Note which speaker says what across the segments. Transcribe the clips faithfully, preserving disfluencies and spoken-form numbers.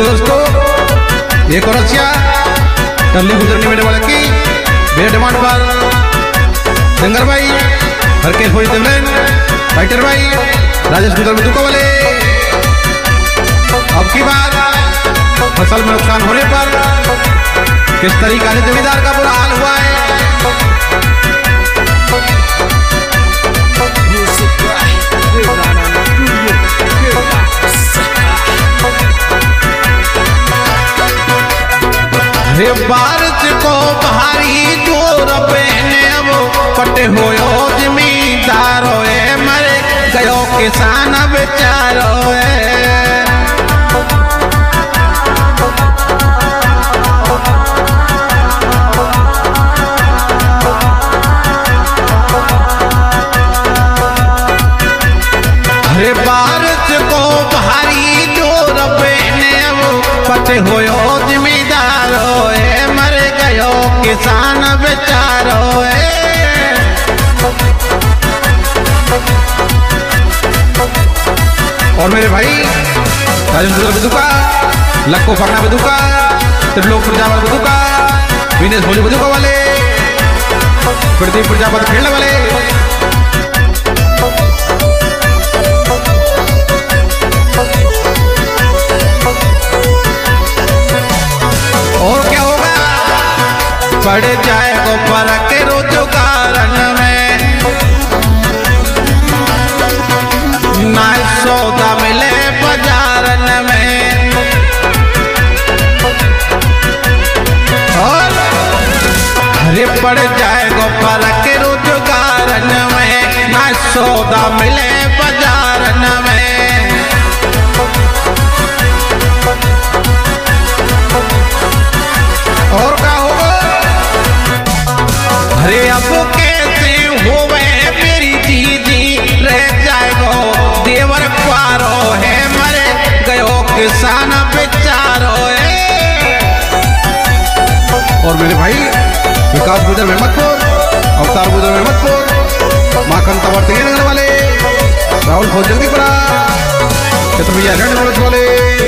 Speaker 1: देखो दोस्तों, एक और अच्छा टल्ली गुजरने मेरे वाले की बे डिमांड पर सिंगर भाई हर के फौजी देवलन फाइटर भाई राजेश गुजर बदुका वाले। अब की बात फसल में नुकसान होने पर किस तरीका से जमींदार का बुरा हाल हुआ है। अरे बारिश को भारी जोर पहने वो पटे होयो जमींदारो है मरे गयो किसान बेचारो है। अरे बारिश को भारी जोर पहने वो पटे होयो जमींदारो है मरे गयो किसान बेचारो है। और मेरे भाई राजेंद्र बदुका, लक्को फरना बदुका, त्रिलोक प्रजापत बदुका, विनेश भोली बदुका वाले, प्रदीप प्रजापत खेलने वाले। और क्या होगा पड़ जाए को फर्क के रोजगार में ना सौदा मिले बाजार में। और अरे पड़ जाए को फर्क के रोजगार में ना सौदा मिले बाजार में। और क्या होगा अरे अब कैसे होवे मेरी दीदी रह जाएगो देवर पारो है मरे गयो किसान बेचारो है। और मेरे भाई विकास गुजर मेहमदपुर, अवतार गुजर मेहमदपुर, माखन तवर नगर वाले, राहुल फौज जल्दीपुरा, चतुर्भैया नॉलेज वाले।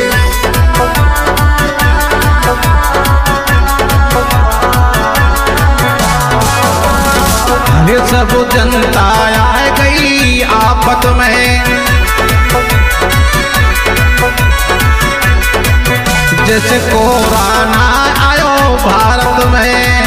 Speaker 1: ये सब जनता आ गई आफत में जैसे कोरोना आयो भारत में।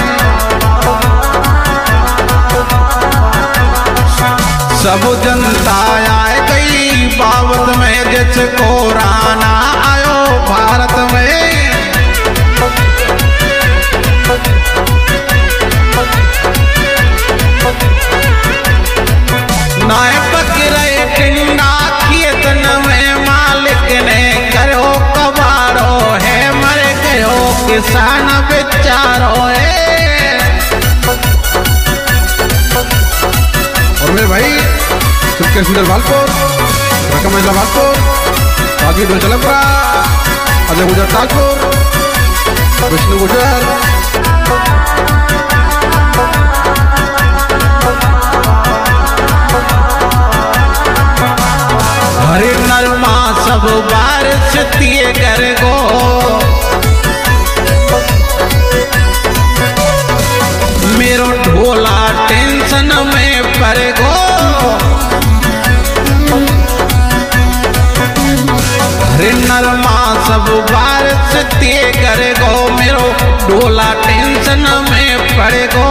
Speaker 1: सब जनता आ गई बावत में जैसे कोरोना आयो भारत में। नाय पकड़े टिंडा खेतन में मालिक ने करो कबारो है मरे गयो किसान बेचारो है। और मेरे भाई सुखकर सुंदर भालपुर, रकम भालपुर, आगे दो चलपुरा, अजय गुजर ताजपुर, विष्णु गुजर, हरे नरमा सब बारिश तिए कर गो मेरो ढोला टेंशन में पड़ गो। हरे नरमा सब बारिश तिए कर गो मेरो ढोला टेंशन में पड़ गो।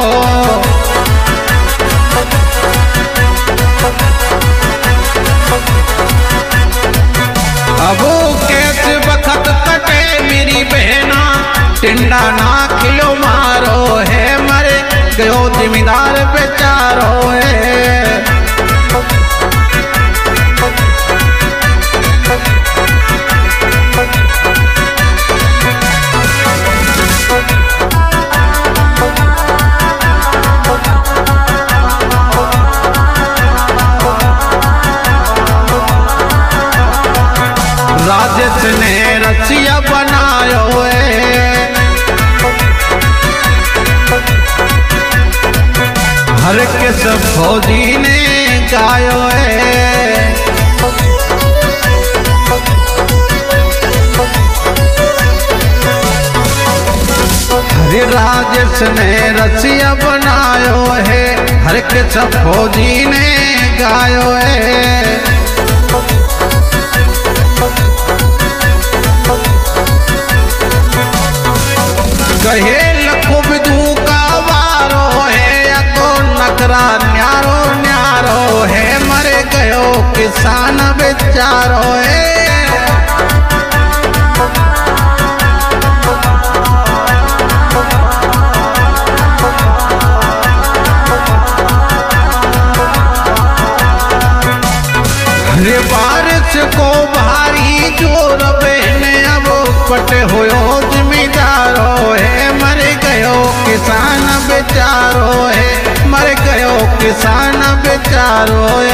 Speaker 1: अब कैसे बखत कटे मेरी बहना टिंडा ना खिलो मारो है मरे गयो जिम्मेदार बेचारो है। राजेश ने रसिया बनायो है हर के सब फौजी ने गायो है। राजेश ने रसिया बनायो है, हर किस फौजी ने गायो है। कहे लखो विदू का वारो है, या तो नकरा न्यारो न्यारो है, मरे गयो किसान बेचारो है। रे बारिश को भारी जोर बहने अब पटे होयो जिम्मेदारो है, मर गयो किसान बेचारो है, मर गयो किसान बेचारो है।